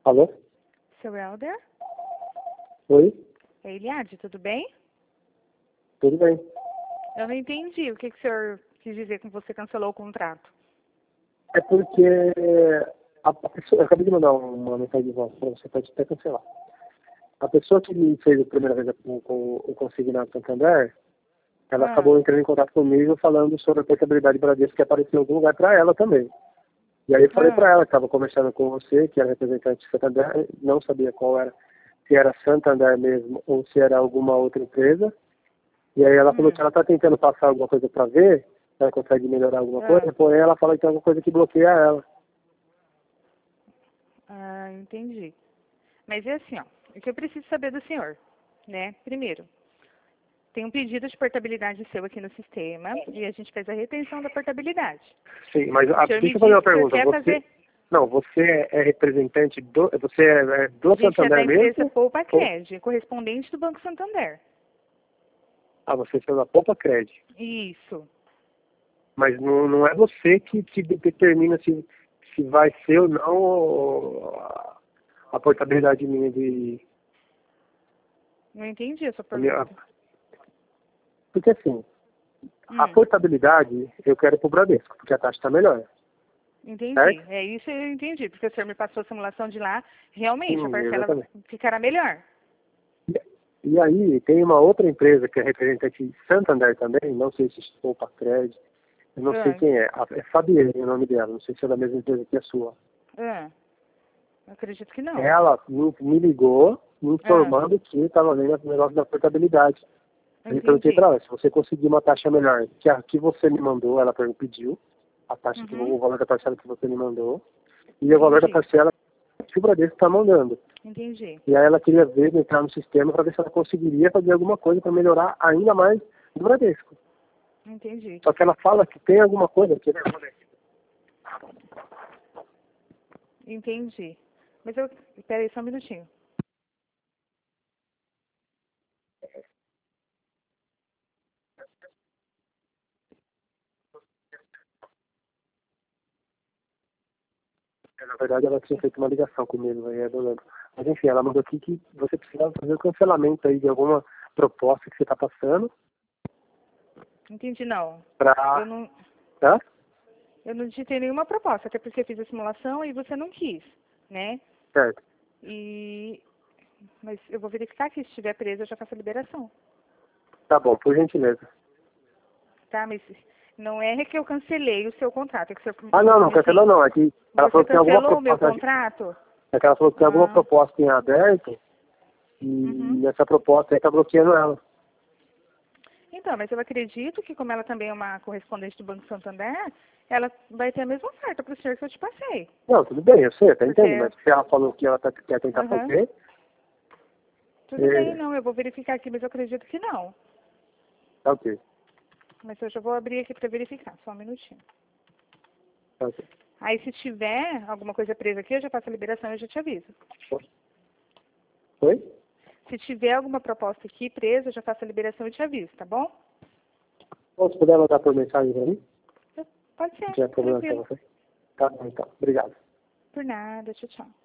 Alô? Seu Helder? Oi? É Eliade, tudo bem? Tudo bem. Eu não entendi o que o senhor quis dizer com que você cancelou o contrato. É porque a pessoa, eu acabei de mandar uma mensagem de voz para você, pode até cancelar. A pessoa que me fez a primeira vez com o consignado Santander, ela acabou entrando em contato comigo falando sobre a portabilidade Bradesco que apareceu em algum lugar para ela também. E aí eu falei para ela que estava conversando com você, que era representante de Santander, não sabia qual era, se era Santander mesmo ou se era alguma outra empresa. E aí ela falou que ela está tentando passar alguma coisa para ver, se ela consegue melhorar alguma coisa, porém ela fala que tem alguma coisa que bloqueia ela. Ah, entendi. Mas é assim, ó, o que eu preciso saber do senhor, né? Primeiro, tem um pedido de portabilidade seu aqui no sistema e a gente fez a retenção da portabilidade. Sim, mas O senhor me deixa eu fazer uma disse que o senhor pergunta. quer Você, fazer... não, você é representante do, você é do A gente é da Santander empresa mesmo? Poupa Ou, Cred, correspondente do Banco Santander. você é da Poupa Cred. Isso. Mas não é você que determina se vai ser ou não a portabilidade minha de... Não entendi a sua A minha, pergunta. porque assim, a portabilidade eu quero pro Bradesco, porque a taxa está melhor. Entendi. Certo? É isso eu entendi, porque o senhor me passou a simulação de lá, realmente a Sim, parcela exatamente. ficará melhor. E aí tem uma outra empresa que é representante de Santander também, não sei se é Poupa Cred, eu não sei quem é. É Fabiane o nome dela, não sei se é da mesma empresa que a sua. Acredito que não. Ela me ligou, me informando que estava vendo o negócio da portabilidade. Eu perguntei para ela, se você conseguir uma taxa melhor que a que você me mandou, ela pediu, a taxa o valor da parcela que você me mandou, e o valor da parcela que o Bradesco está mandando. Entendi. E aí ela queria ver, entrar no sistema para ver se ela conseguiria fazer alguma coisa para melhorar ainda mais do Bradesco. Entendi. Só que ela fala que tem alguma coisa que... Entendi. Mas eu... Espera aí só um minutinho. Na verdade, ela tinha feito uma ligação comigo, aí eu não lembro. Mas enfim, ela mandou aqui que você precisava fazer o cancelamento aí de alguma proposta que você está passando. Entendi, não. Pra... Eu não... Tá? Eu não digitei nenhuma proposta, até porque eu fiz a simulação e você não quis, né? Certo. Mas eu vou verificar que se estiver preso eu já faço a liberação. Tá bom, por gentileza. Tá, mas não é que eu cancelei o seu contrato. É que o senhor... Não, cancelou não. Aqui ela falou Você que tem alguma cancelou o meu proposta. contrato? É que ela falou que tem alguma proposta em aberto e essa proposta aí tá bloqueando ela. Então, mas eu acredito que como ela também é uma correspondente do Banco Santander, ela vai ter a mesma oferta para o senhor que eu te passei. Não, tudo bem, eu sei, até Porque... entendo, mas se ela falou que ela quer tentar fazer... Tudo bem, não, eu vou verificar aqui, mas eu acredito que não. Tá ok. Mas eu já vou abrir aqui para verificar, só um minutinho. Tá ok. Aí se tiver alguma coisa presa aqui, eu já faço a liberação e eu já te aviso. Oi? Se tiver alguma proposta aqui presa, eu já faço a liberação e te aviso, tá bom? Ou se puder mandar por mensagem pra mim? Pode ser, Se tiver problema pra tranquilo. você. Tá bom, então. Obrigado. Por nada, tchau, tchau.